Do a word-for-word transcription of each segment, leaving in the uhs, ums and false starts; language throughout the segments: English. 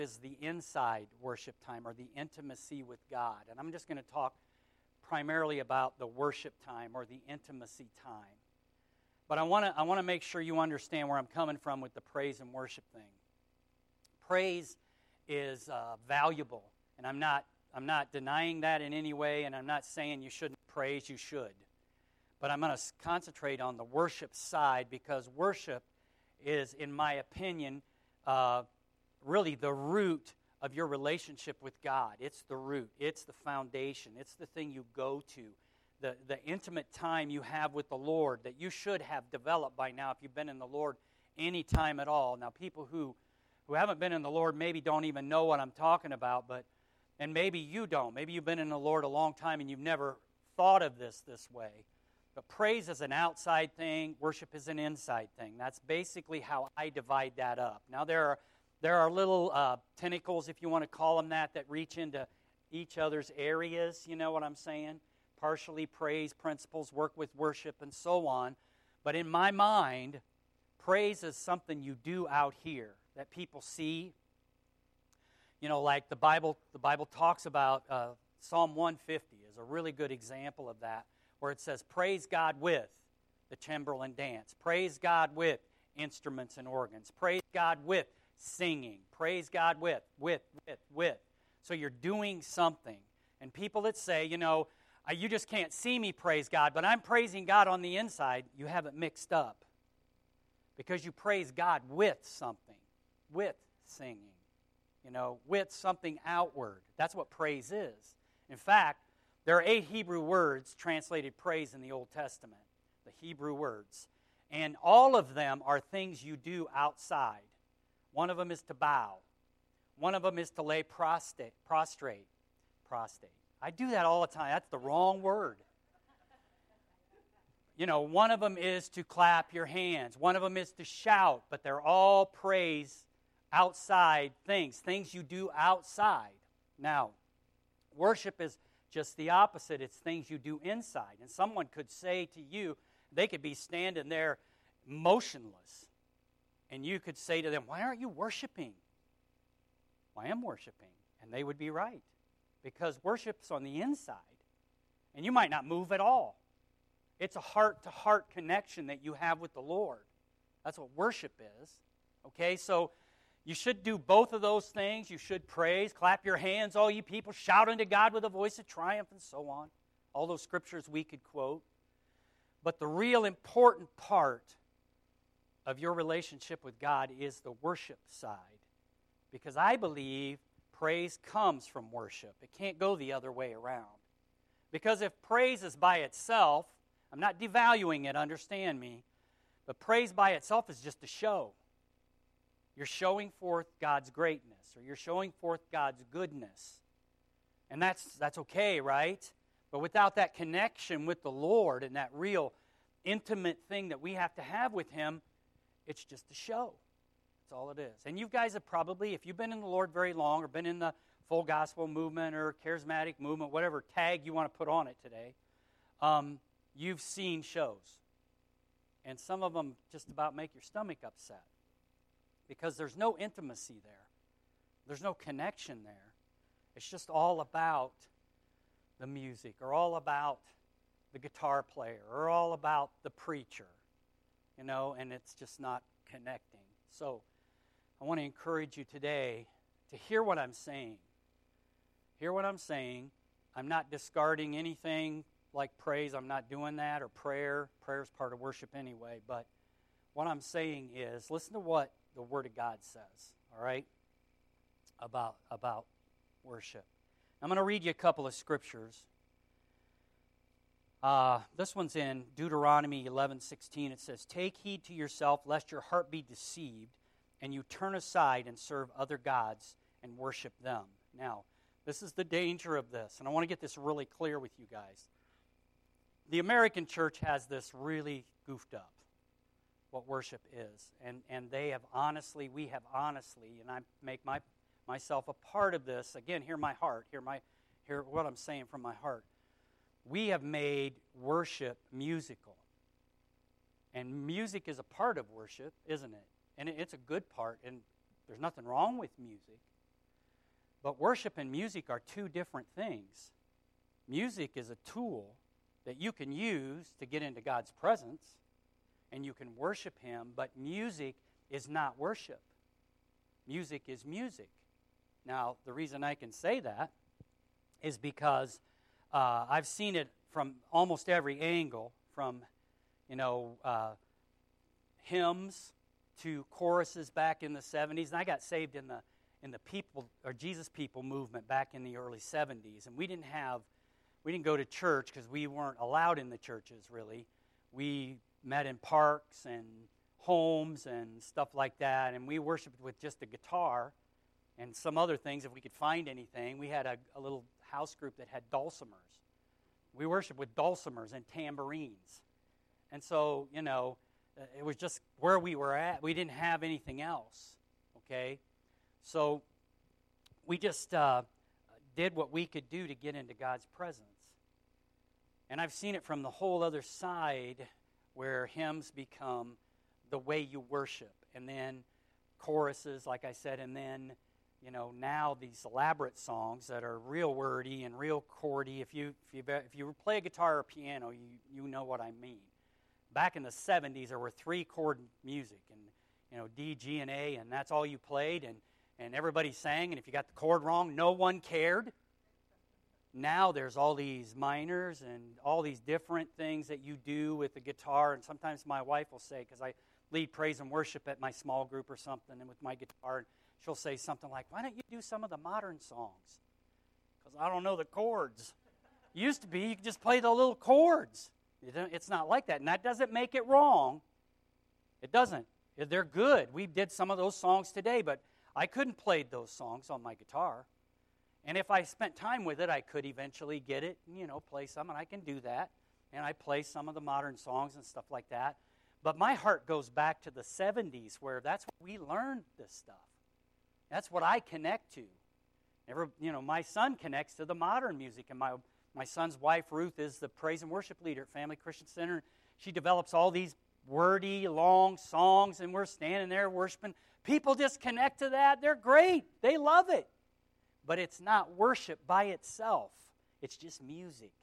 is the inside worship time or the intimacy with God. And I'm just going to talk primarily about the worship time or the intimacy time. But I want to I want to make sure you understand where I'm coming from with the praise and worship thing. Praise is uh, valuable, and I'm not I'm not denying that in any way, and I'm not saying you shouldn't praise, you should. But I'm going to concentrate on the worship side because worship is, in my opinion, uh, really the root of your relationship with God. It's the root. It's the foundation. It's the thing you go to. The, the intimate time you have with the Lord that you should have developed by now if you've been in the Lord any time at all. Now, people who, who haven't been in the Lord maybe don't even know what I'm talking about, but and maybe you don't. Maybe you've been in the Lord a long time and you've never thought of this this way. But praise is an outside thing. Worship is an inside thing. That's basically how I divide that up. Now, there are there are little uh, tentacles, if you want to call them that, that reach into each other's areas. You know what I'm saying? Partially praise principles, work with worship, and so on. But in my mind, praise is something you do out here that people see. You know, like the Bible, the Bible talks about uh, Psalm one fifty is a really good example of that, where it says, praise God with the timbrel and dance. Praise God with instruments and organs. Praise God with singing. Praise God with, with, with, with. So you're doing something. And people that say, you know, you just can't see me praise God, but I'm praising God on the inside, you have it mixed up. Because you praise God with something, with singing, you know, with something outward. That's what praise is. In fact, there are eight Hebrew words translated praise in the Old Testament, the Hebrew words. And all of them are things you do outside. One of them is to bow. One of them is to lay prostrate. Prostrate. Prostate. I do that all the time. That's the wrong word. You know, one of them is to clap your hands. One of them is to shout. But they're all praise outside things, things you do outside. Now, worship is just the opposite. It's things you do inside. And someone could say to you, they could be standing there motionless. And you could say to them, why aren't you worshiping? Well, I am worshiping. And they would be right. Because worship's on the inside. And you might not move at all. It's a heart-to-heart connection that you have with the Lord. That's what worship is. Okay, so you should do both of those things. You should praise, clap your hands, all you people, shout unto God with a voice of triumph, and so on. All those scriptures we could quote. But the real important part of your relationship with God is the worship side. Because I believe praise comes from worship. It can't go the other way around. Because if praise is by itself, I'm not devaluing it, understand me, but praise by itself is just a show. You're showing forth God's greatness, or you're showing forth God's goodness. And that's that's okay, right? But without that connection with the Lord and that real intimate thing that we have to have with Him, it's just a show. That's all it is. And you guys have probably, if you've been in the Lord very long or been in the full gospel movement or charismatic movement, whatever tag you want to put on it today, um, you've seen shows. And some of them just about make your stomach upset. Because there's no intimacy there. There's no connection there. It's just all about the music, or all about the guitar player, or all about the preacher, you know, and it's just not connecting. So I want to encourage you today to hear what I'm saying. Hear what I'm saying. I'm not discarding anything like praise. I'm not doing that, or prayer. Prayer is part of worship anyway. But what I'm saying is, listen to what the Word of God says, all right, about, about worship. I'm going to read you a couple of scriptures. Uh, this one's in Deuteronomy eleven sixteen. It says, take heed to yourself, lest your heart be deceived, and you turn aside and serve other gods and worship them. Now, this is the danger of this, and I want to get this really clear with you guys. The American church has this really goofed up, what worship is. And and they have honestly, we have honestly, and I make my myself a part of this. Again, hear my heart, hear my hear what I'm saying from my heart. We have made worship musical. And music is a part of worship, isn't it? And it's a good part, and there's nothing wrong with music. But worship and music are two different things. Music is a tool that you can use to get into God's presence, and you can worship Him, but music is not worship. Music is music. Now, the reason I can say that is because uh, I've seen it from almost every angle, from, you know, uh, hymns to choruses back in the seventies. And I got saved in the in the people or Jesus People movement back in the early seventies, and we didn't have we didn't go to church because we weren't allowed in the churches really. We met in parks and homes and stuff like that, and we worshiped with just a guitar and some other things if we could find anything. We had a, a little house group that had dulcimers. We worshiped with dulcimers and tambourines. And so, you know, it was just where we were at. We didn't have anything else, okay? So we just uh, did what we could do to get into God's presence. And I've seen it from the whole other side where hymns become the way you worship. And then choruses, like I said, and then, you know, now these elaborate songs that are real wordy and real chordy. If you if you if you play a guitar or piano, you you know what I mean. Back in the seventies, there were three chord music, and you know D, G, and A, and that's all you played, and and everybody sang. And if you got the chord wrong, no one cared. Now there's all these minors and all these different things that you do with the guitar. And sometimes my wife will say, because I lead praise and worship at my small group or something, and with my guitar, she'll say something like, "Why don't you do some of the modern songs?" Because I don't know the chords. Used to be, you could just play the little chords. It's not like that, and that doesn't make it wrong. It doesn't. They're good. We did some of those songs today, but I couldn't play those songs on my guitar. And if I spent time with it, I could eventually get it and, you know, play some, and I can do that. And I play some of the modern songs and stuff like that. But my heart goes back to the seventies, where that's where we learned this stuff. That's what I connect to. Every, you know, my son connects to the modern music, and my my son's wife, Ruth, is the praise and worship leader at Family Christian Center. She develops all these wordy, long songs, and we're standing there worshiping. People just connect to that. They're great. They love it. But it's not worship by itself. It's just music.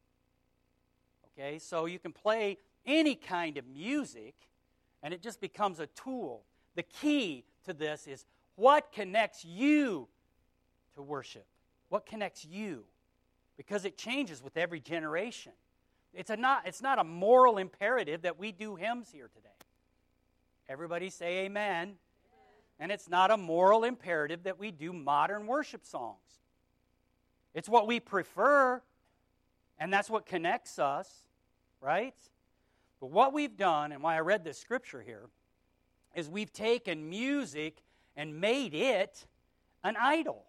Okay, so you can play any kind of music, and it just becomes a tool. The key to this is what connects you to worship? What connects you? Because it changes with every generation. It's, a not, it's not a moral imperative that we do hymns here today. Everybody say amen. Amen. And it's not a moral imperative that we do modern worship songs. It's what we prefer, and that's what connects us, right? But what we've done, and why I read this scripture here, is we've taken music and made it an idol.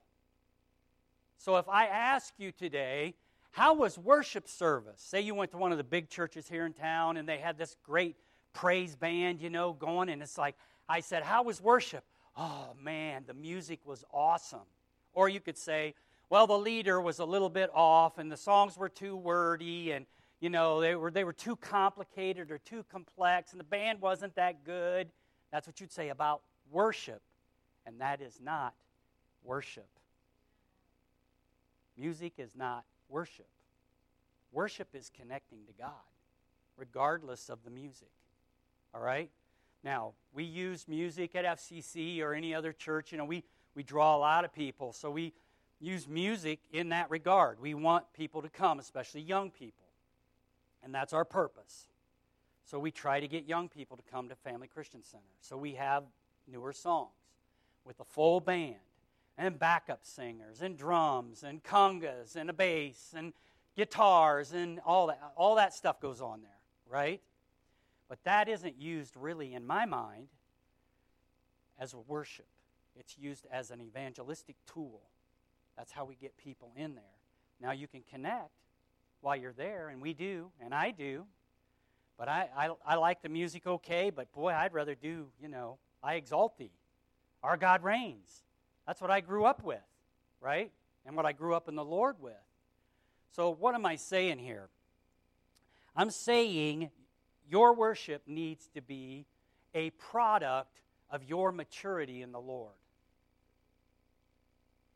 So if I ask you today, how was worship service? Say you went to one of the big churches here in town and they had this great praise band, you know, going, and it's like, I said, how was worship? Oh, man, the music was awesome. Or you could say, well, the leader was a little bit off and the songs were too wordy and, you know, they were they were too complicated or too complex and the band wasn't that good. That's what you'd say about worship. And that is not worship. Music is not worship. Worship is connecting to God, regardless of the music. All right? Now, we use music at F C C or any other church. You know, we, we draw a lot of people, so we use music in that regard. We want people to come, especially young people. And that's our purpose. So we try to get young people to come to Family Christian Center. So we have newer songs with a full band and backup singers and drums and congas and a bass and guitars and all that. All that stuff goes on there, right? But that isn't used really, in my mind, as a worship. It's used as an evangelistic tool. That's how we get people in there. Now you can connect while you're there, and we do, and I do. But I, I, I like the music okay, but boy, I'd rather do, you know, I exalt thee. Our God reigns. That's what I grew up with, right? And what I grew up in the Lord with. So what am I saying here? I'm saying your worship needs to be a product of your maturity in the Lord.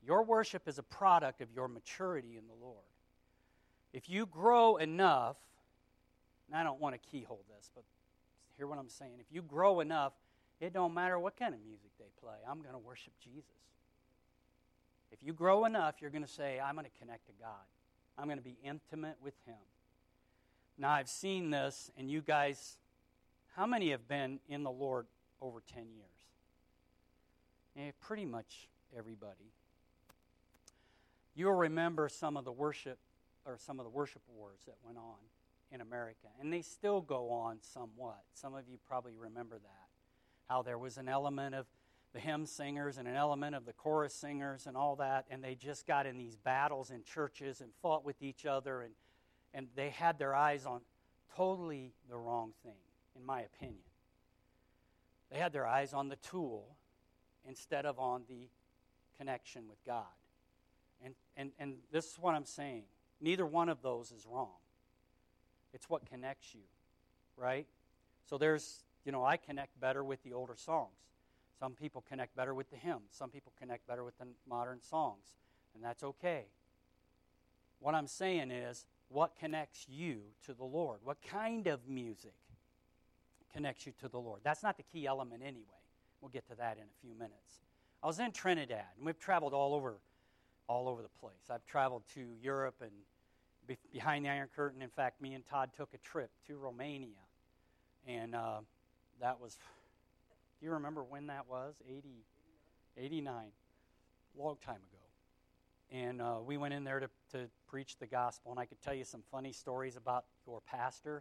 Your worship is a product of your maturity in the Lord. If you grow enough, and I don't want to keyhole this, but hear what I'm saying. If you grow enough, it don't matter what kind of music they play. I'm going to worship Jesus. If you grow enough, you're going to say, I'm going to connect to God. I'm going to be intimate with Him. Now, I've seen this, and you guys, how many have been in the Lord over ten years? Eh, pretty much everybody. You'll remember some of the worship, or some of the worship wars that went on in America, and they still go on somewhat. Some of you probably remember that. How there was an element of the hymn singers and an element of the chorus singers and all that, and they just got in these battles in churches and fought with each other, and, and they had their eyes on totally the wrong thing, in my opinion. They had their eyes on the tool instead of on the connection with God. And, and, and this is what I'm saying. Neither one of those is wrong. It's what connects you, right? So there's, you know, I connect better with the older songs. Some people connect better with the hymns. Some people connect better with the modern songs. And that's okay. What I'm saying is, what connects you to the Lord? What kind of music connects you to the Lord? That's not the key element anyway. We'll get to that in a few minutes. I was in Trinidad, and we've traveled all over, all over the place. I've traveled to Europe and be- behind the Iron Curtain. In fact, me and Todd took a trip to Romania. And uh, that was... Do you remember when that was? eighty, eighty-nine, long time ago. And uh, we went in there to, to preach the gospel, and I could tell you some funny stories about your pastor.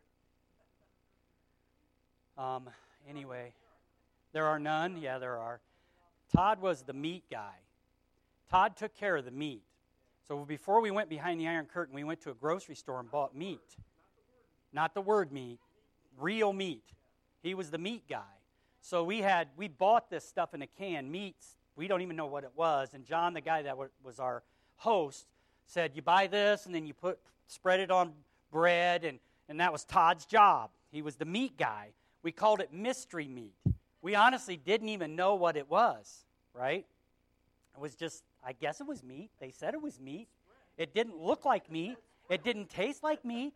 Um, anyway, there are none? Yeah, there are. Todd was the meat guy. Todd took care of the meat. So before we went behind the Iron Curtain, we went to a grocery store and bought meat. Not the word meat, real meat. He was the meat guy. So we had we bought this stuff in a can, meats. We don't even know what it was. And John, the guy that w- was our host, said, you buy this, and then you put spread it on bread, and, and that was Todd's job. He was the meat guy. We called it mystery meat. We honestly didn't even know what it was, right? It was just, I guess it was meat. They said it was meat. It didn't look like meat. It didn't taste like meat.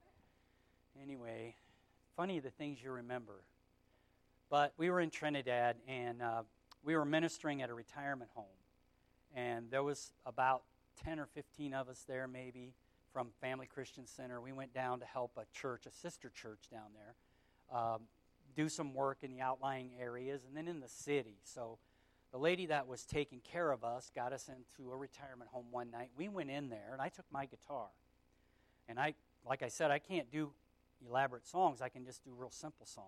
Anyway, funny the things you remember. But we were in Trinidad, and uh, we were ministering at a retirement home. And there was about ten or fifteen of us there, maybe, from Family Christian Center. We went down to help a church, a sister church down there, um, do some work in the outlying areas, and then in the city. So the lady that was taking care of us got us into a retirement home one night. We went in there, and I took my guitar. And I, like I said, I can't do elaborate songs. I can just do real simple songs.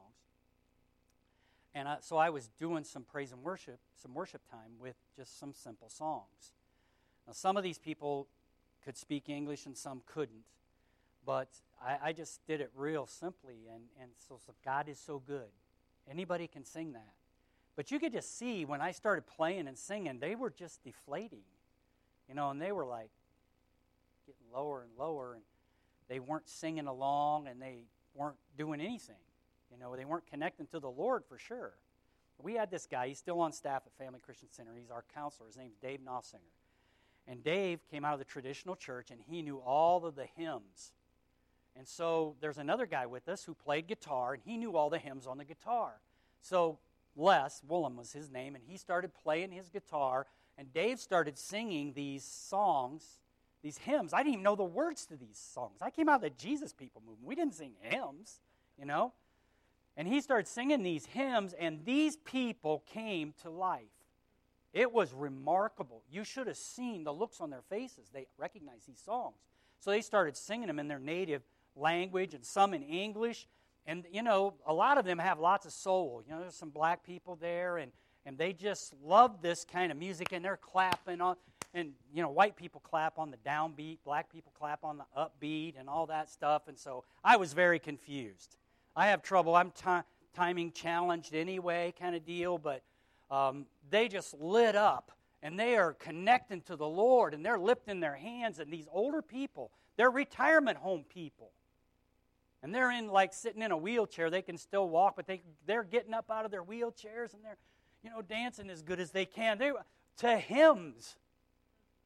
And I, so I was doing some praise and worship, some worship time with just some simple songs. Now, some of these people could speak English and some couldn't. But I, I just did it real simply. And, and so, so God is so good. Anybody can sing that. But you could just see when I started playing and singing, they were just deflating. You know, and they were like getting lower and lower. And they weren't singing along, and they weren't doing anything. You know, they weren't connecting to the Lord for sure. We had this guy. He's still on staff at Family Christian Center. He's our counselor. His name's Dave Nossinger. And Dave came out of the traditional church, and he knew all of the hymns. And so there's another guy with us who played guitar, and he knew all the hymns on the guitar. So Les, Woolham was his name, and he started playing his guitar, and Dave started singing these songs, these hymns. I didn't even know the words to these songs. I came out of the Jesus People movement. We didn't sing hymns, you know. And he started singing these hymns, and these people came to life. It was remarkable. You should have seen the looks on their faces. They recognized these songs. So they started singing them in their native language and some in English. And, you know, a lot of them have lots of soul. You know, there's some black people there, and, and they just love this kind of music, and they're clapping on. And, you know, white people clap on the downbeat, black people clap on the upbeat and all that stuff. And so I was very confused. I have trouble. I'm t- timing challenged anyway kind of deal, but um, they just lit up, and they are connecting to the Lord, and they're lifting their hands, and these older people, they're retirement home people. And they're in, like, sitting in a wheelchair. They can still walk, but they, they're getting up out of their wheelchairs, and they're, you know, dancing as good as they can. They to hymns.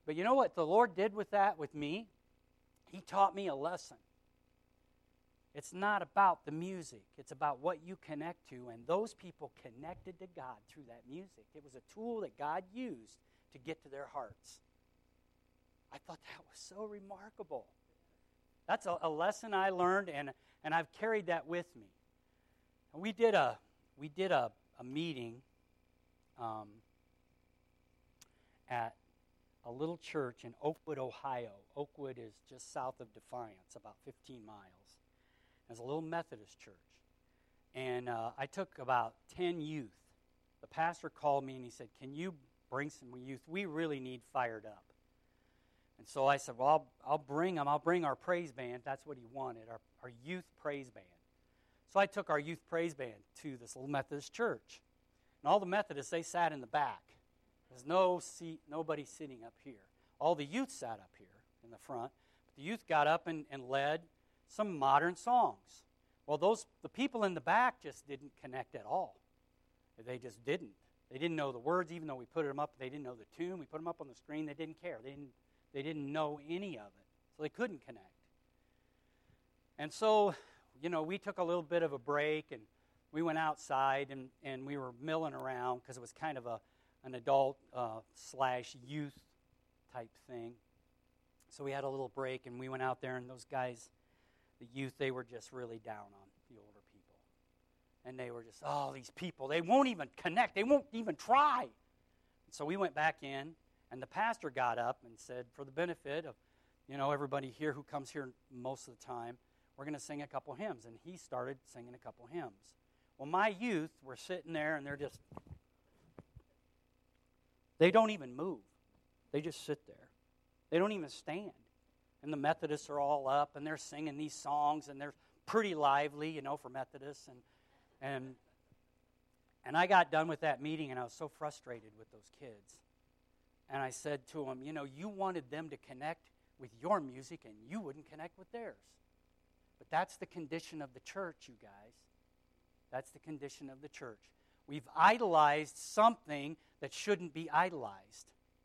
But you know what the Lord did with that with me? He taught me a lesson. It's not about the music. It's about what you connect to. And those people connected to God through that music. It was a tool that God used to get to their hearts. I thought that was so remarkable. That's a, a lesson I learned, and, and I've carried that with me. And we did a we did a, a meeting um, at a little church in Oakwood, Ohio. Oakwood is just south of Defiance, about fifteen miles. It's a little Methodist church. And uh, I took about ten youth. The pastor called me and he said, can you bring some youth? We really need fired up. And so I said, well, I'll, I'll bring them. I'll bring our praise band. That's what he wanted, our, our youth praise band. So I took our youth praise band to this little Methodist church. And all the Methodists, they sat in the back. There's no seat, nobody sitting up here. All the youth sat up here in the front. But the youth got up and, and led some modern songs. Well, those the people in the back just didn't connect at all. They just didn't. They didn't know the words, even though we put them up. They didn't know the tune. We put them up on the screen. They didn't care. They didn't. They didn't know any of it, so they couldn't connect. And so, you know, we took a little bit of a break, and we went outside, and, and we were milling around because it was kind of a an adult uh, slash youth type thing. So we had a little break, and we went out there, and those guys, the youth, they were just really down on the older people. And they were just, oh, these people, they won't even connect. They won't even try. So we went back in, and the pastor got up and said, for the benefit of, you know, everybody here who comes here most of the time, we're going to sing a couple hymns. And he started singing a couple hymns. Well, my youth were sitting there, and they're just, they don't even move. They just sit there. They don't even stand. And the Methodists are all up, and they're singing these songs, and they're pretty lively, you know, for Methodists. And and and I got done with that meeting, and I was so frustrated with those kids. And I said to them, you know, you wanted them to connect with your music, and you wouldn't connect with theirs. But that's the condition of the church, you guys. That's the condition of the church. We've idolized something that shouldn't be idolized.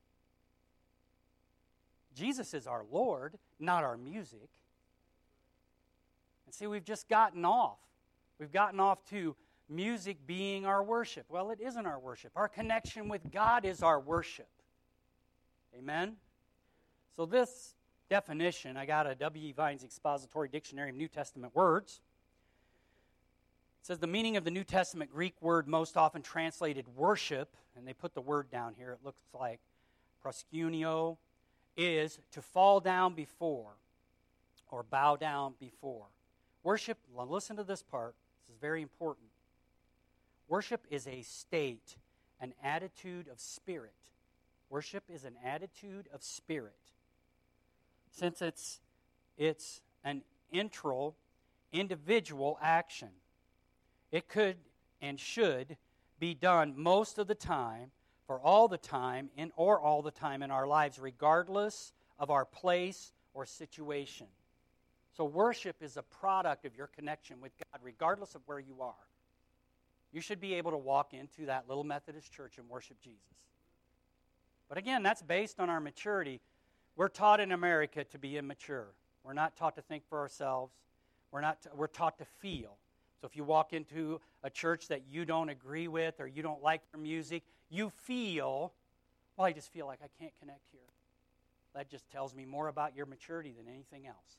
Jesus is our Lord, not our music. And see, we've just gotten off. We've gotten off to music being our worship. Well, it isn't our worship. Our connection with God is our worship. Amen? So this definition, I got a W E. Vine's Expository Dictionary of New Testament Words. It says the meaning of the New Testament Greek word most often translated worship, and they put the word down here, it looks like proskuneo, is to fall down before or bow down before. Worship, listen to this part, this is very important. Worship is a state, an attitude of spirit. Worship is an attitude of spirit. Since it's, it's an intral, individual action, it could and should be done most of the time, for all the time, in or all the time in our lives, regardless of our place or situation. So worship is a product of your connection with God, regardless of where you are. You should be able to walk into that little Methodist church and worship Jesus. But again, that's based on our maturity. We're taught in America to be immature. We're not taught to think for ourselves. We're not. T- we're taught to feel. So if you walk into a church that you don't agree with or you don't like their music, you feel, well, I just feel like I can't connect here. That just tells me more about your maturity than anything else.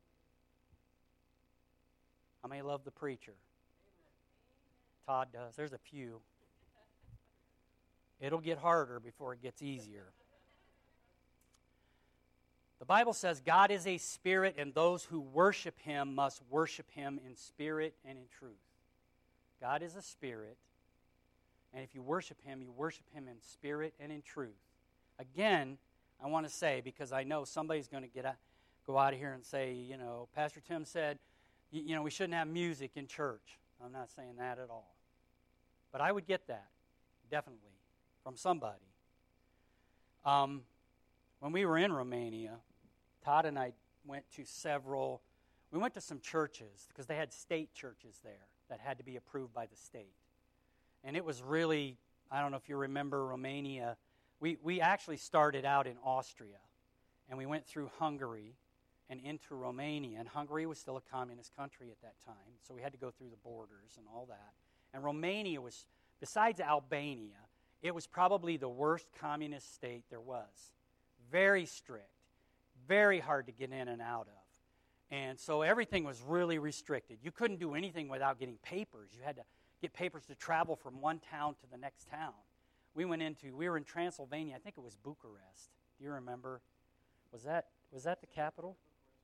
How many love the preacher? Todd does. There's a few. It'll get harder before it gets easier. The Bible says God is a spirit, and those who worship him must worship him in spirit and in truth. God is a spirit, and if you worship him, you worship him in spirit and in truth. Again, I want to say, because I know somebody's going to get out, go out of here and say, you know, Pastor Tim said, you, you know, we shouldn't have music in church. I'm not saying that at all. But I would get that, definitely, from somebody. Um, when we were in Romania, Todd and I went to several, we went to some churches because they had state churches there that had to be approved by the state. And it was really, I don't know if you remember, Romania We, we actually started out in Austria, and we went through Hungary and into Romania. And Hungary was still a communist country at that time, so we had to go through the borders and all that. And Romania was, besides Albania, it was probably the worst communist state there was. Very strict, very hard to get in and out of. And so everything was really restricted. You couldn't do anything without getting papers. You had to get papers to travel from one town to the next town. We went into, we were in Transylvania, I think it was Bucharest. Do you remember? Was that was that the capital?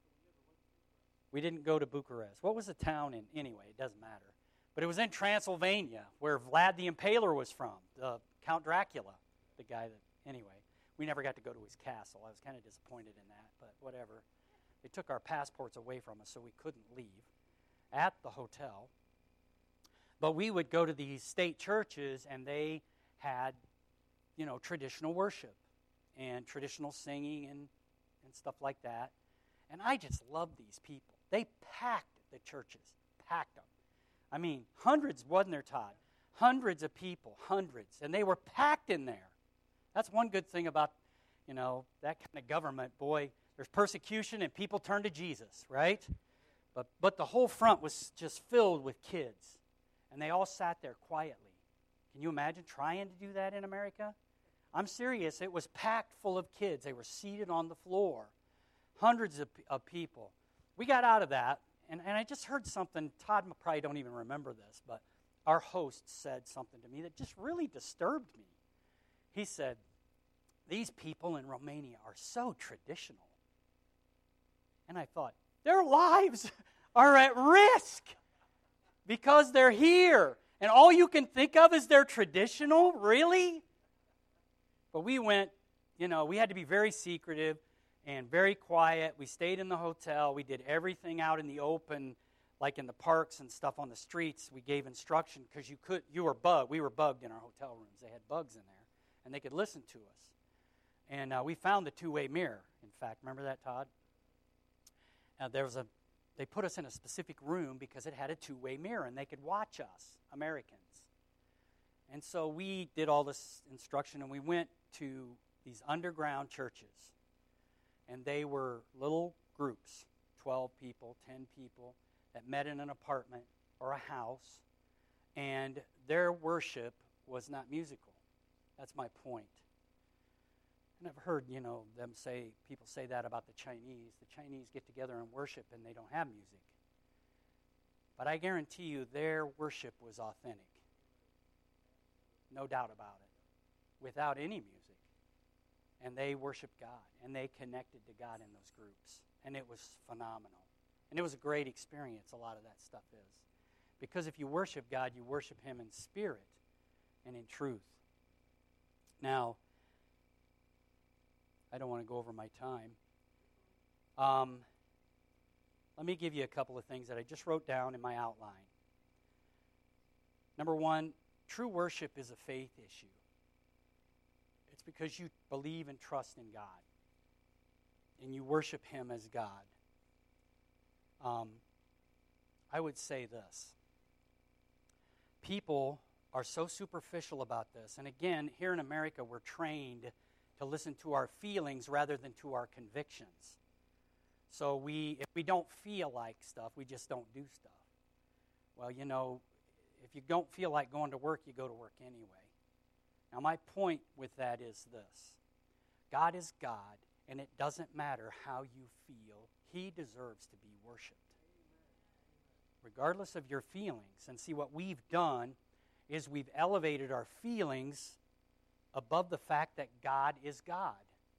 We didn't go to Bucharest. What was the town in? Anyway, it doesn't matter. But it was in Transylvania, where Vlad the Impaler was from, the Count Dracula, the guy that, anyway. We never got to go to his castle. I was kind of disappointed in that, but whatever. They took our passports away from us, so we couldn't leave at the hotel. But we would go to these state churches, and they had, you know, traditional worship and traditional singing and, and stuff like that. And I just loved these people. They packed the churches, packed them. I mean, hundreds, wasn't there, Todd? Hundreds of people, hundreds. And they were packed in there. That's one good thing about, you know, that kind of government. Boy, there's persecution and people turn to Jesus, right? But but the whole front was just filled with kids. And they all sat there quietly. Can you imagine trying to do that in America? I'm serious. It was packed full of kids. They were seated on the floor. Hundreds of, of people. We got out of that, and, and I just heard something. Todd probably don't even remember this, but our host said something to me that just really disturbed me. He said, these people in Romania are so traditional. And I thought, their lives are at risk because they're here. And all you can think of is they're traditional? Really? But we went, you know, we had to be very secretive and very quiet. We stayed in the hotel. We did everything out in the open, like in the parks and stuff on the streets. We gave instruction because you could, you were bugged. We were bugged in our hotel rooms. They had bugs in there, and they could listen to us. And uh, we found the two-way mirror. In fact, remember that, Todd? Uh, there was a, they put us in a specific room because it had a two-way mirror, and they could watch us, Americans. And so we did all this instruction, and we went to these underground churches. And they were little groups, twelve people, ten people, that met in an apartment or a house. And their worship was not musical. That's my point. And I've heard, you know, them say, people say that about the Chinese. The Chinese get together and worship and they don't have music. But I guarantee you their worship was authentic. No doubt about it. Without any music. And they worshiped God. And they connected to God in those groups. And it was phenomenal. And it was a great experience, a lot of that stuff is. Because if you worship God, you worship Him in spirit and in truth. Now, I don't want to go over my time. Um, let me give you a couple of things that I just wrote down in my outline. Number one, true worship is a faith issue. It's because you believe and trust in God. And you worship Him as God. Um, I would say this. People are so superficial about this. And again, here in America, we're trained to listen to our feelings rather than to our convictions. So we, if we don't feel like stuff, we just don't do stuff. Well, you know, if you don't feel like going to work, you go to work anyway. Now, my point with that is this. God is God, and it doesn't matter how you feel. He deserves to be worshiped. Regardless of your feelings. And see, what we've done is we've elevated our feelings above the fact that God is God.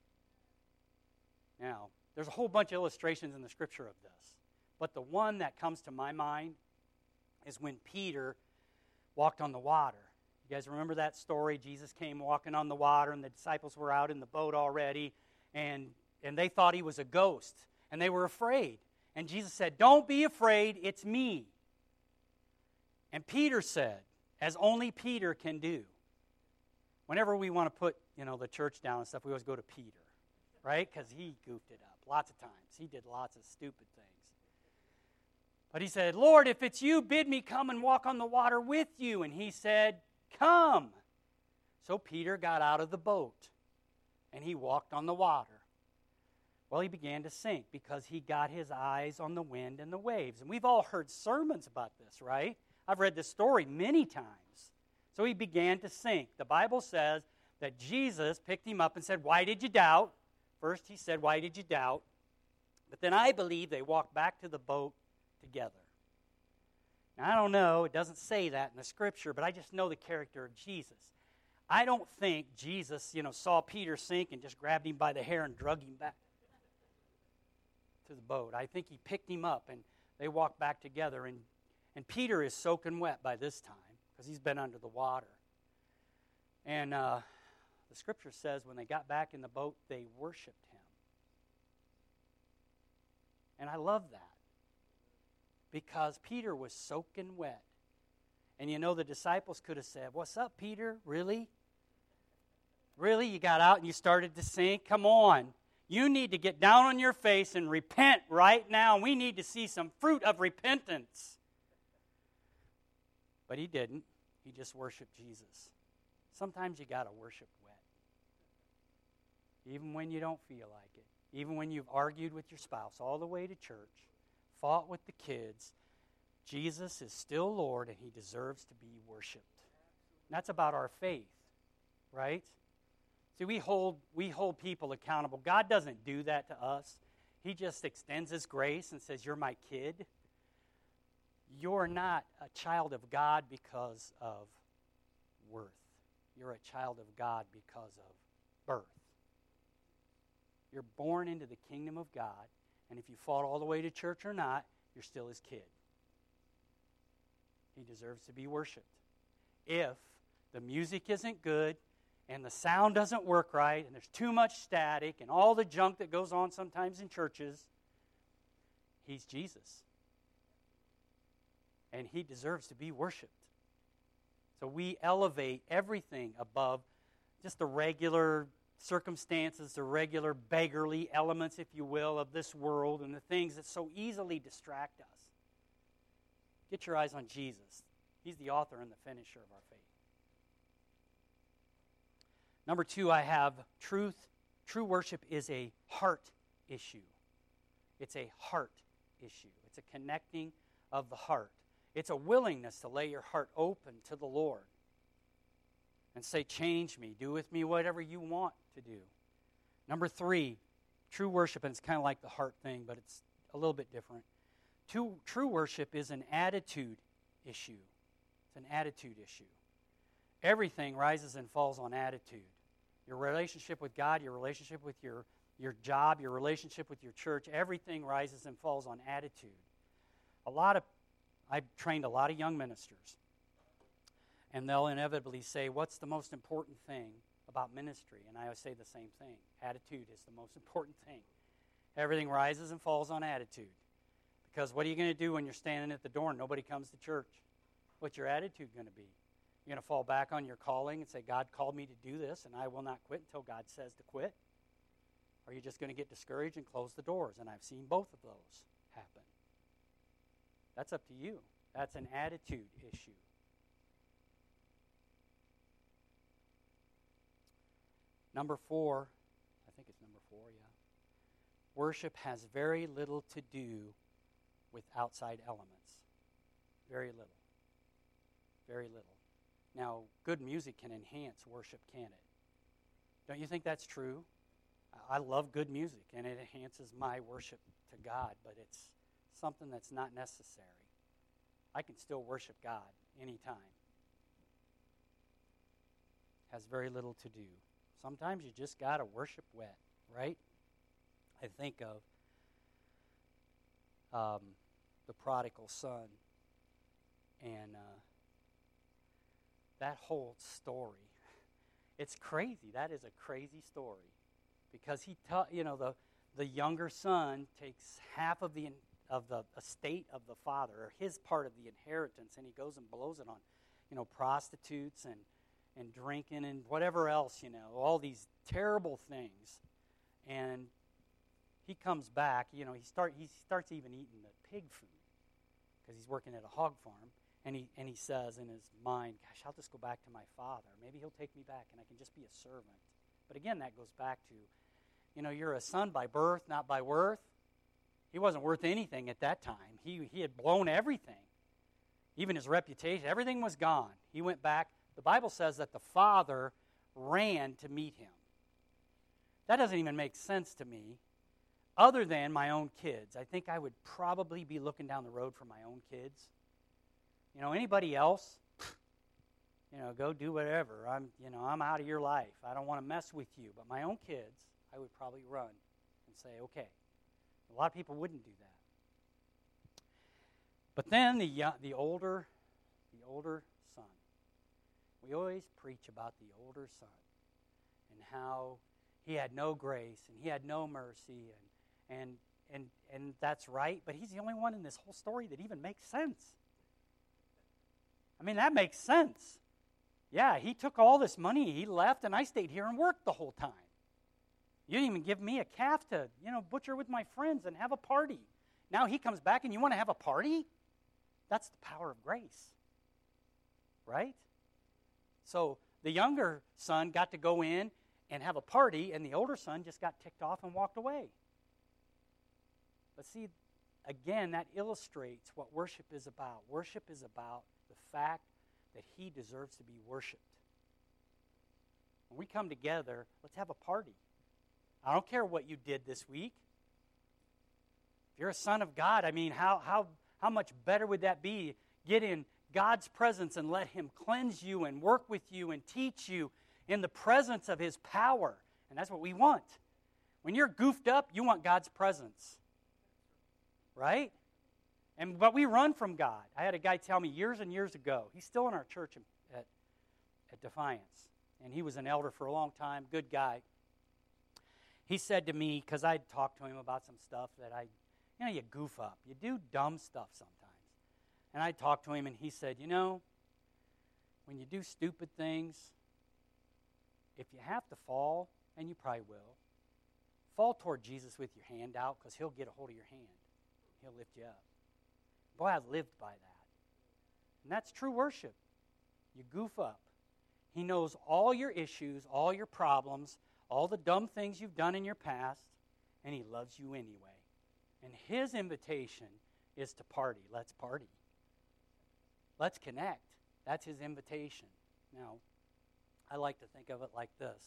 Now, there's a whole bunch of illustrations in the Scripture of this. But the one that comes to my mind is when Peter walked on the water. You guys remember that story? Jesus came walking on the water, and the disciples were out in the boat already, and, and they thought he was a ghost, and they were afraid. And Jesus said, "Don't be afraid, it's me." And Peter said, as only Peter can do. Whenever we want to put, you know, the church down and stuff, we always go to Peter, right? Because he goofed it up lots of times. He did lots of stupid things. But he said, "Lord, if it's you, bid me come and walk on the water with you." And he said, "Come." So Peter got out of the boat. and he walked on the water. Well, he began to sink because he got his eyes on the wind and the waves. And we've all heard sermons about this, right? I've read this story many times. So he began to sink. The Bible says that Jesus picked him up and said, "Why did you doubt?" First he said, "Why did you doubt?" But then I believe they walked back to the boat together. Now, I don't know, it doesn't say that in the Scripture, but I just know the character of Jesus. I don't think Jesus, you know, saw Peter sink and just grabbed him by the hair and drug him back to the boat. I think he picked him up and they walked back together. And, and Peter is soaking wet by this time because he's been under the water. And uh, the Scripture says when they got back in the boat, they worshiped him. And I love that because Peter was soaking wet. And you know, the disciples could have said, "What's up, Peter? Really? Really? You got out and you started to sink? Come on. You need to get down on your face and repent right now. We need to see some fruit of repentance." But he didn't. He just worshiped Jesus. Sometimes you got to worship wet. Even when you don't feel like it. Even when you've argued with your spouse all the way to church, fought with the kids, Jesus is still Lord and he deserves to be worshiped. And that's about our faith, right? See, we hold, we hold people accountable. God doesn't do that to us. He just extends his grace and says, "You're my kid." You're not a child of God because of worth. You're a child of God because of birth. You're born into the kingdom of God, and if you fought all the way to church or not, you're still his kid. He deserves to be worshiped. If the music isn't good, and the sound doesn't work right, and there's too much static, and all the junk that goes on sometimes in churches, he's Jesus. And he deserves to be worshiped. So we elevate everything above just the regular circumstances, the regular beggarly elements, if you will, of this world and the things that so easily distract us. Get your eyes on Jesus. He's the author and the finisher of our faith. Number two, I have truth. True worship is a heart issue. It's a heart issue. It's a connecting of the heart. It's a willingness to lay your heart open to the Lord and say, "Change me. Do with me whatever you want to do." Number three, true worship, and it's kind of like the heart thing, but it's a little bit different. True, true worship is an attitude issue. It's an attitude issue. Everything rises and falls on attitude. Your relationship with God, your relationship with your, your job, your relationship with your church, everything rises and falls on attitude. A lot of, I've trained a lot of young ministers, and they'll inevitably say, "What's the most important thing about ministry?" And I always say the same thing. Attitude is the most important thing. Everything rises and falls on attitude. Because what are you going to do when you're standing at the door and nobody comes to church? What's your attitude going to be? You're going to fall back on your calling and say, "God called me to do this, and I will not quit until God says to quit"? Or are you just going to get discouraged and close the doors? And I've seen both of those happen. That's up to you. That's an attitude issue. Number four, I think it's number four, yeah. Worship has very little to do with outside elements. Very little. Very little. Now, good music can enhance worship, can it? Don't you think that's true? I love good music, and it enhances my worship to God, but it's something that's not necessary. I can still worship God anytime. Has very little to do. Sometimes you just got to worship wet, right? I think of um, the prodigal son, and uh, that whole story. It's crazy. That is a crazy story, because he, ta- you know, the the younger son takes half of the of the estate of the father, or his part of the inheritance, and he goes and blows it on, you know, prostitutes and and drinking and whatever else, you know, all these terrible things. And he comes back, you know, he start he starts even eating the pig food because he's working at a hog farm, and he and he says in his mind, "Gosh, I'll just go back to my father. Maybe he'll take me back and I can just be a servant But again, that goes back to, you know, you're a son by birth, not by worth. He wasn't worth anything at that time. He, he had blown everything. Even his reputation, everything was gone. He went back. The Bible says that the father ran to meet him. That doesn't even make sense to me, other than my own kids. I think I would probably be looking down the road for my own kids. You know, anybody else, you know, go do whatever. I'm, you know, I'm out of your life. I don't want to mess with you. But my own kids, I would probably run and say, okay. A lot of people wouldn't do that. But then the young, the older, the older son. We always preach about the older son and how he had no grace and he had no mercy, and and and and that's right. But he's the only one in this whole story that even makes sense. I mean, that makes sense. Yeah, he took all this money, he left, and I stayed here and worked the whole time. You didn't even give me a calf to, you know, butcher with my friends and have a party. Now he comes back and you want to have a party? That's the power of grace, right? So the younger son got to go in and have a party, and the older son just got ticked off and walked away. But see, again, that illustrates what worship is about. Worship is about the fact that he deserves to be worshiped. When we come together, let's have a party. I don't care what you did this week. If you're a son of God, I mean, how how how much better would that be? Get in God's presence and let him cleanse you and work with you and teach you in the presence of his power. And that's what we want. When you're goofed up, you want God's presence. Right? And but we run from God. I had a guy tell me years and years ago, he's still in our church at, at Defiance. And he was an elder for a long time, good guy. He said to me, because I'd talked to him about some stuff that I, you know, you goof up. You do dumb stuff sometimes. And I talked to him, and he said, you know, when you do stupid things, if you have to fall, and you probably will, fall toward Jesus with your hand out, because he'll get a hold of your hand. He'll lift you up. Boy, I've lived by that. And that's true worship. You goof up. He knows all your issues, all your problems, all the dumb things you've done in your past, and he loves you anyway. And his invitation is to party. Let's party. Let's connect. That's his invitation. Now, I like to think of it like this.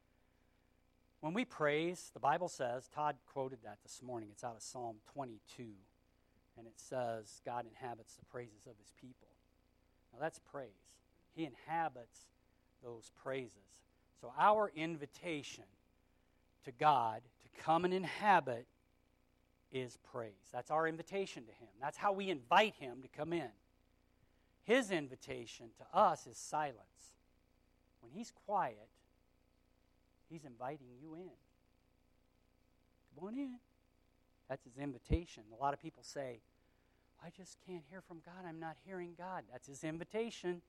When we praise, the Bible says, Todd quoted that this morning. It's out of Psalm twenty-two. And it says, God inhabits the praises of his people. Now that's praise. He inhabits those praises. So our invitation to God to come and inhabit is praise. That's our invitation to him. That's how we invite him to come in. His invitation to us is silence. When he's quiet, he's inviting you in. Come on in. That's his invitation. A lot of people say, I just can't hear from God. I'm not hearing God. That's his invitation.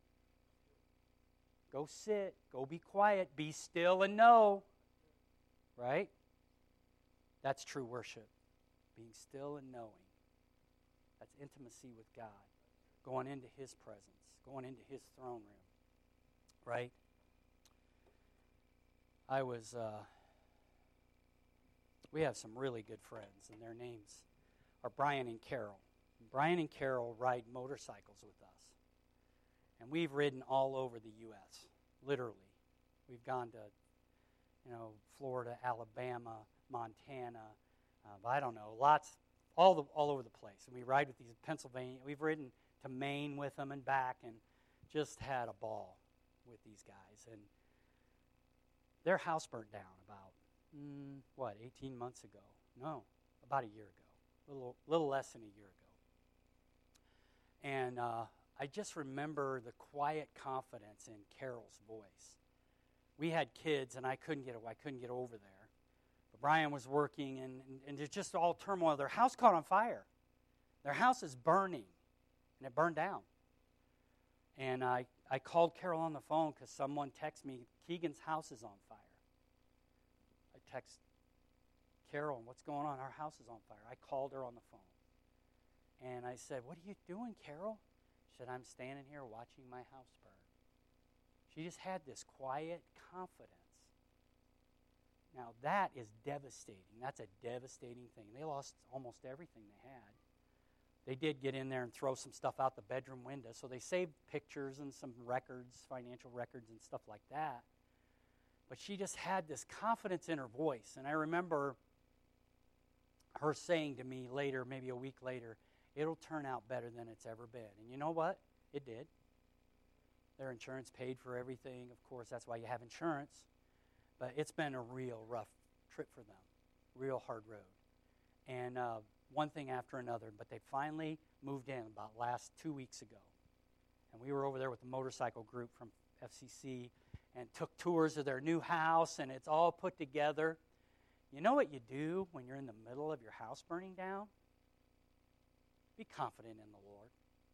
Go sit. Go be quiet. Be still and know. Right? That's true worship. Being still and knowing. That's intimacy with God. Going into his presence. Going into his throne room. Right? I was... Uh, We have some really good friends, and their names are Brian and Carol. And Brian and Carol ride motorcycles with us. And we've ridden all over the U S, literally. We've gone to, you know, Florida, Alabama, Montana, uh, I don't know, lots, all the, all over the place. And we ride with these Pennsylvania. We've ridden to Maine with them and back, and just had a ball with these guys. And their house burnt down about Mm, what, eighteen months ago? No, about a year ago. A little, little less than a year ago. And uh, I just remember the quiet confidence in Carol's voice. We had kids, and I couldn't get I couldn't get over there. But Brian was working, and, and, and there's just all turmoil. Their house caught on fire. Their house is burning, and it burned down. And I, I called Carol on the phone because someone texted me, Keegan's house is on fire. Text Carol, what's going on? Our house is on fire. I called her on the phone. And I said, what are you doing, Carol? She said, I'm standing here watching my house burn. She just had this quiet confidence Now, that is devastating. That's a devastating thing. They lost almost everything they had. They did get in there and throw some stuff out the bedroom window, so they saved pictures and some records, financial records and stuff like that. But she just had this confidence in her voice. And I remember her saying to me later, maybe a week later, it'll turn out better than it's ever been. And you know what? It did. Their insurance paid for everything. Of course, that's why you have insurance. But it's been a real rough trip for them, real hard road. And uh, one thing after another. But they finally moved in about last two weeks ago. And we were over there with the motorcycle group from F C C and took tours of their new house, and it's all put together. You know what you do when you're in the middle of your house burning down? Be confident in the Lord.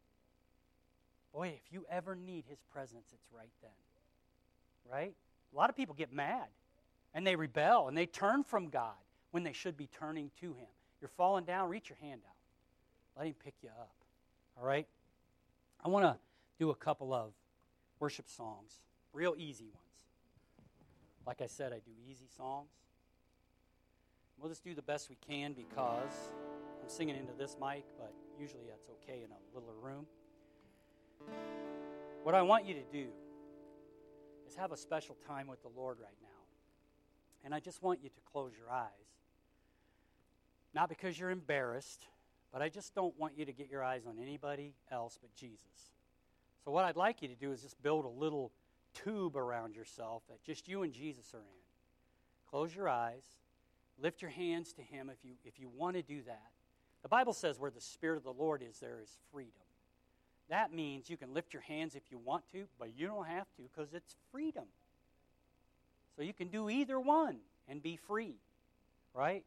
Boy, if you ever need his presence, it's right then. Right? A lot of people get mad, and they rebel, and they turn from God when they should be turning to him. You're falling down, reach your hand out. Let him pick you up. All right? I want to do a couple of worship songs, real easy ones. Like I said, I do easy songs. We'll just do the best we can because I'm singing into this mic, but usually that's okay in a littler room. What I want you to do is have a special time with the Lord right now. And I just want you to close your eyes. Not because you're embarrassed, but I just don't want you to get your eyes on anybody else but Jesus. So what I'd like you to do is just build a little tube around yourself that just you and Jesus are in. Close your eyes. Lift your hands to him if you if you want to do that. The Bible says where the Spirit of the Lord is, there is freedom. That means you can lift your hands if you want to, but you don't have to because it's freedom. So you can do either one and be free, right?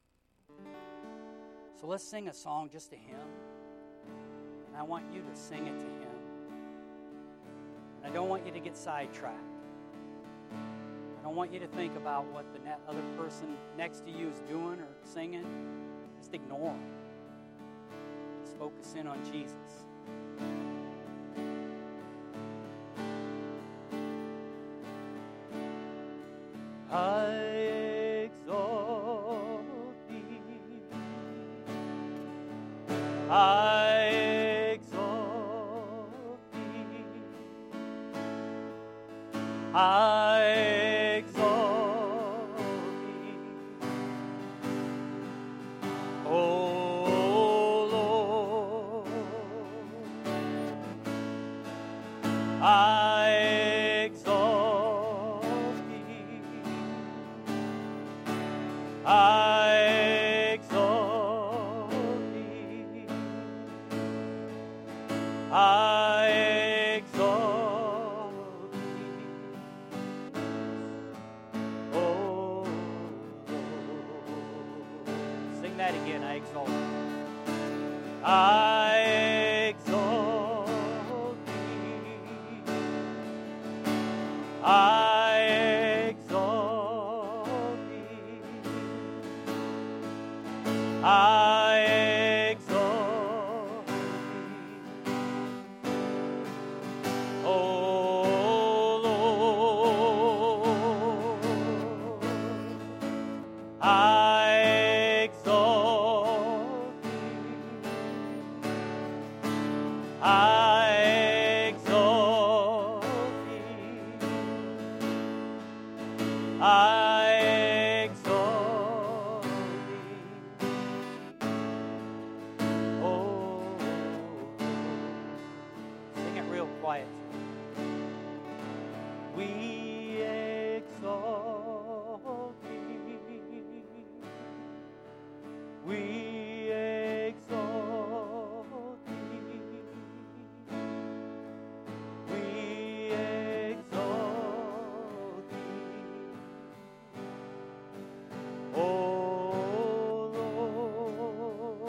So let's sing a song just to him. And I want you to sing it to him. And I don't want you to get sidetracked. I don't want you to think about what the other person next to you is doing or singing. Just ignore them. Just focus in on Jesus. I exalt thee. I exalt thee. I exalt thee. Oh Lord, I exalt thee. I exalt thee. I exalt thee. Oh Lord. Sing that again. I exalt thee. I exalt thee. I exalt thee. I exalt thee. Oh Lord, I exalt thee. I exalt thee. I exalt thee. Oh, sing it real quiet. We exalt thee. We exalt thee. We exalt thee. Oh Lord,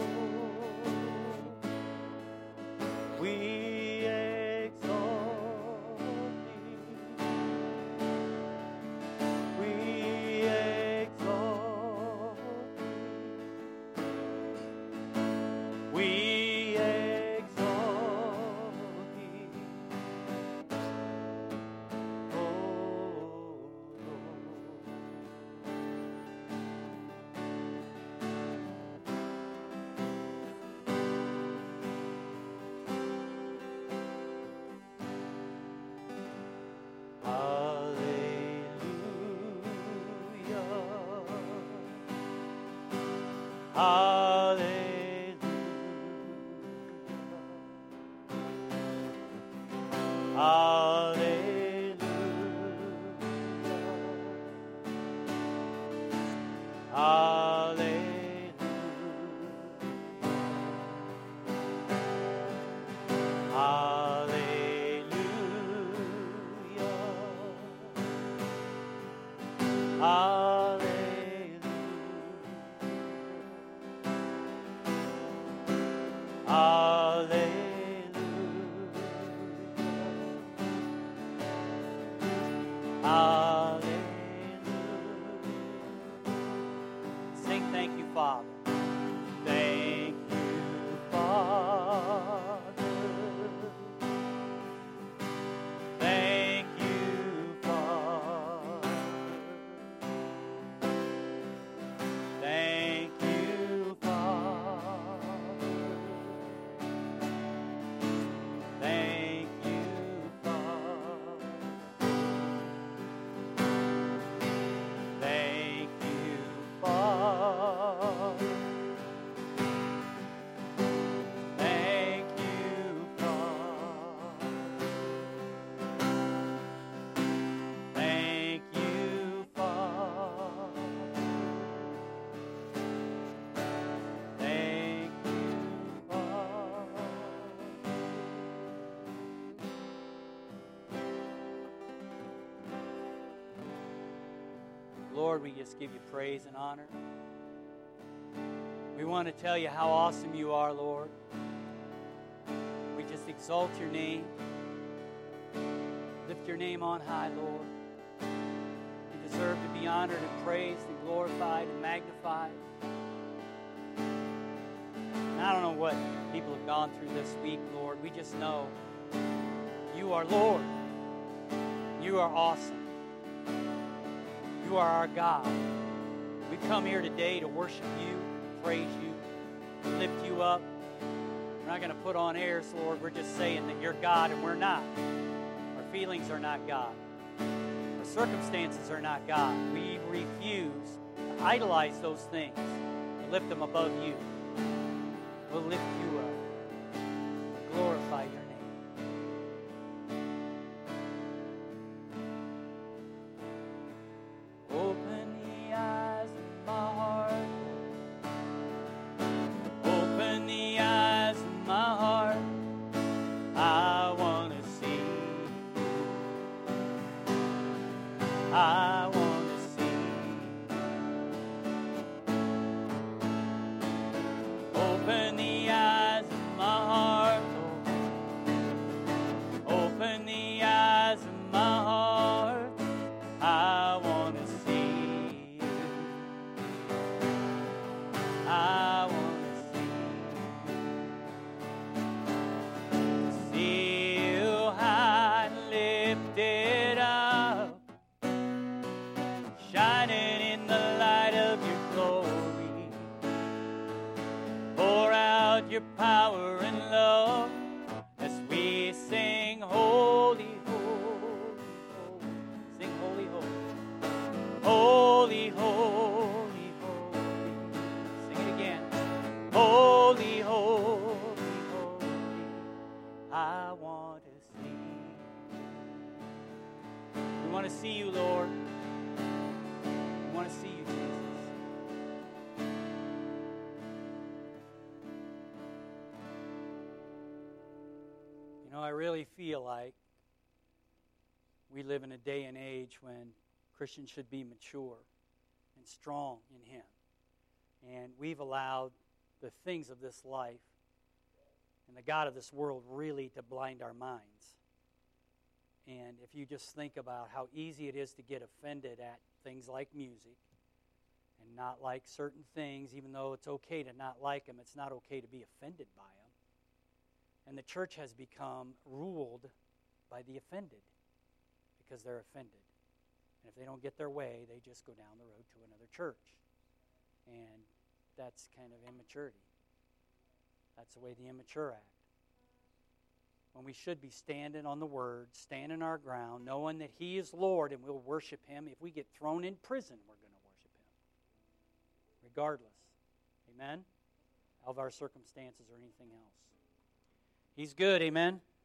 we exalt thee. We exalt thee. Hallelujah. Hallelujah. Hallelujah. Sing thank you, Father. Thank you, Father. Thank you, Father. Thank you, Father. Thank you, Father. Thank you, Father. Thank you, Father. Thank you, Father. Thank you, Father. Lord, we just give you praise and honor. We want to tell you how awesome you are, Lord. We just exalt your name. Lift your name on high, Lord. You deserve to be honored and praised and glorified and magnified. And I don't know what people have gone through this week, Lord. We just know you are Lord. You are awesome. You are our God. We've come here today to worship you, praise you, lift you up. We're not going to put on airs, Lord. We're just saying that you're God and we're not. Our feelings are not God. Our circumstances are not God. We refuse to idolize those things and lift them above you. We'll lift you up. Glorify your name. Open the eyes of my heart. Open the eyes of my heart. I want to see. I want to see. Open the eyes of my heart, Lord. Open the eyes of my heart. I want to see. I want to see. See you high and lifted up, shining in the light of your glory. Pour out your power and love as we sing holy, holy, holy. Sing holy, holy. Holy, holy, holy. Sing it again. Holy, holy, holy. I want to see. We want to see you, Lord. We want to see you, Jesus. You know, I really feel like we live in a day and age when Christians should be mature and strong in Him. And we've allowed the things of this life and the God of this world really to blind our minds. And if you just think about how easy it is to get offended at things like music and not like certain things, even though it's okay to not like them, it's not okay to be offended by them. And the church has become ruled by the offended because they're offended. And if they don't get their way, they just go down the road to another church. And that's kind of immaturity. That's the way the immature act. When we should be standing on the Word, standing our ground, knowing that He is Lord and we'll worship Him. If we get thrown in prison, we're going to worship Him. Regardless. Amen? Of our circumstances or anything else. He's good, amen?